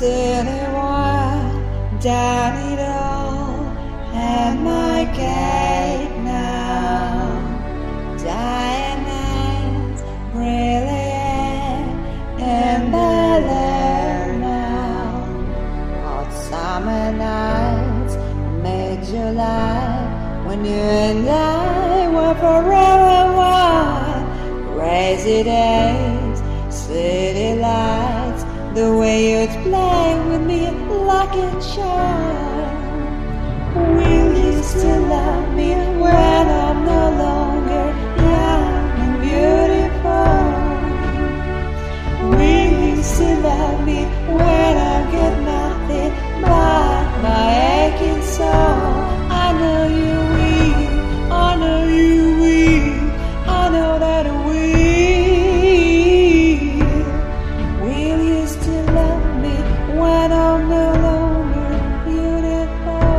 seen it all, done it all, and my cake now. Diamonds, brilliant, and Bel-Air now. Hot summer nights, mid-July, when you and I were forever one. Crazy days, city lights, the way you'd play with me like a child. Will you still love me when I'm no longer young and beautiful? Will you still love me when I get nothing but my aching soul? I know you will, I know you will, I know that you will. Will you still love me when I'm no longer beautiful?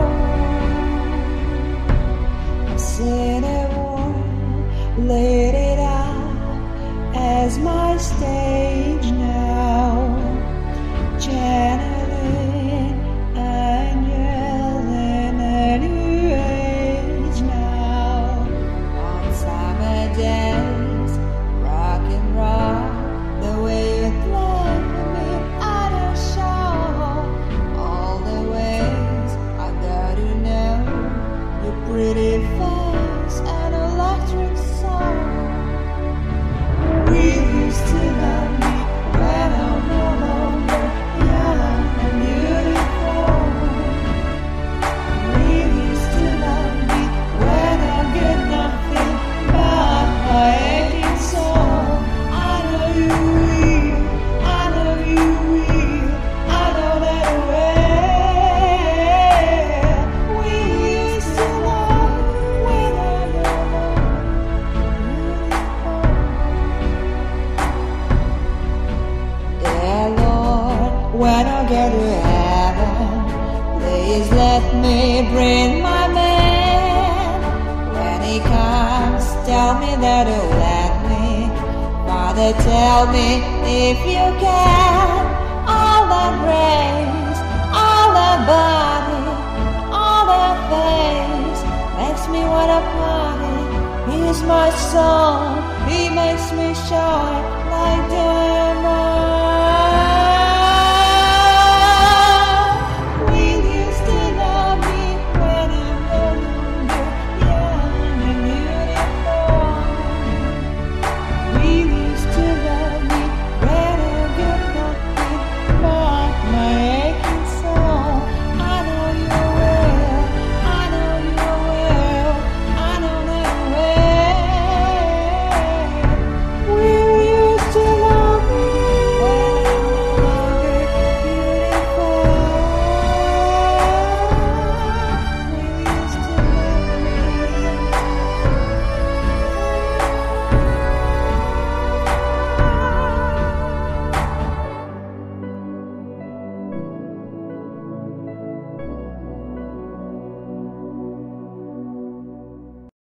I've seen it all, laid it out as my stage now. Channeling angels in a new age now. On summer days, rock and roll, the way you play with me at a show. All the ways I got to know your pretty face and electric soul. Will you still love me when I'm no longer young and beautiful? Will you still love me when I get nothing but my aching soul? I know you will, I know you will, I know that you will. Will you still love me when I'm no longer beautiful? Dear Lord, when I get to heaven, please let me bring my man. When he comes, tell me that he'll let me. Father, tell me if you can. All that grace, all that body, all that face makes me wanna party. He's my song, he makes me shine like diamonds.